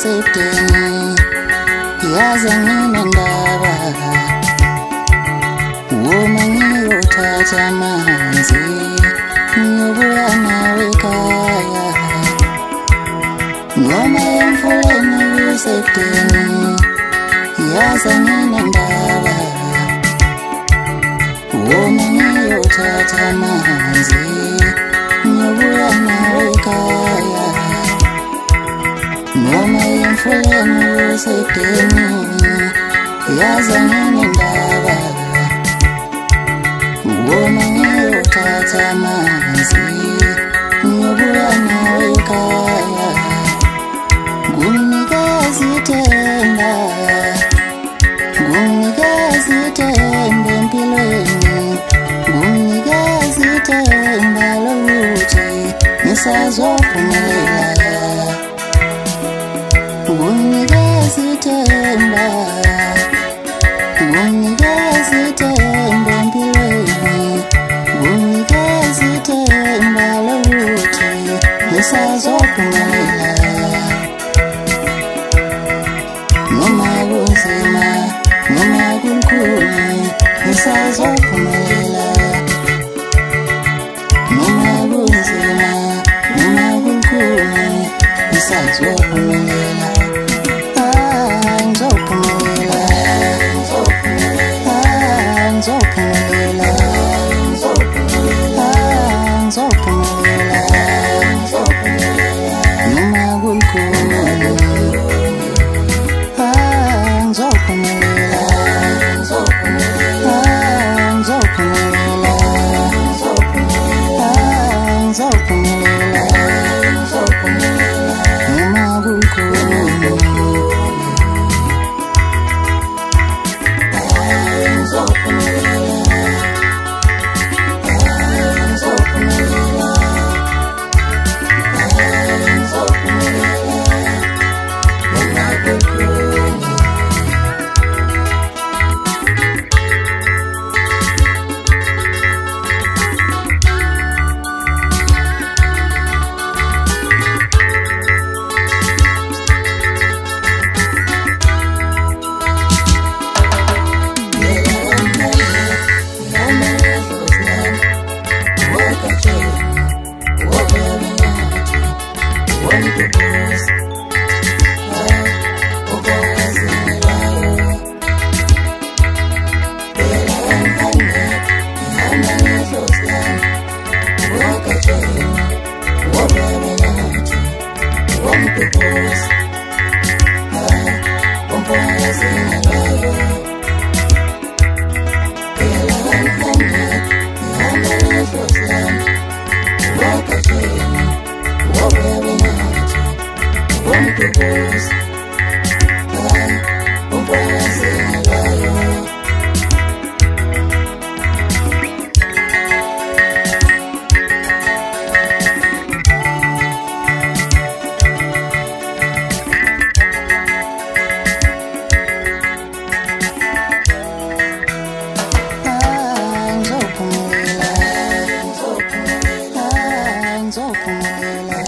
usedeni yaza nginendaba uma ngiyothatha amanzi ngiyobuya nawe ekhaya noma emfuleni usedeni yaza nginendaba uma ngiyothatha amanzi ngiyobuya nawe ekhaya noma emfuleni usedeni yaza nginendaba uma ngiyothatha amanzi ngiyobuya nawe ekhaya Ngumnikazi ithemba empilweni Ngumnikazi ithemba lokuthi ngisazophumelela Ngumnikazi ithemba empilweni Ngumnikazi ithemba lokuthi ngisazophumelela Noma kunzima, noma kunkhulu, ngisazophumelela Noma kunzima, noma kunkhulu, ngisazophumelela Ngizophumelela Ngizophumelela Noma kunkhulu Ngizophumelela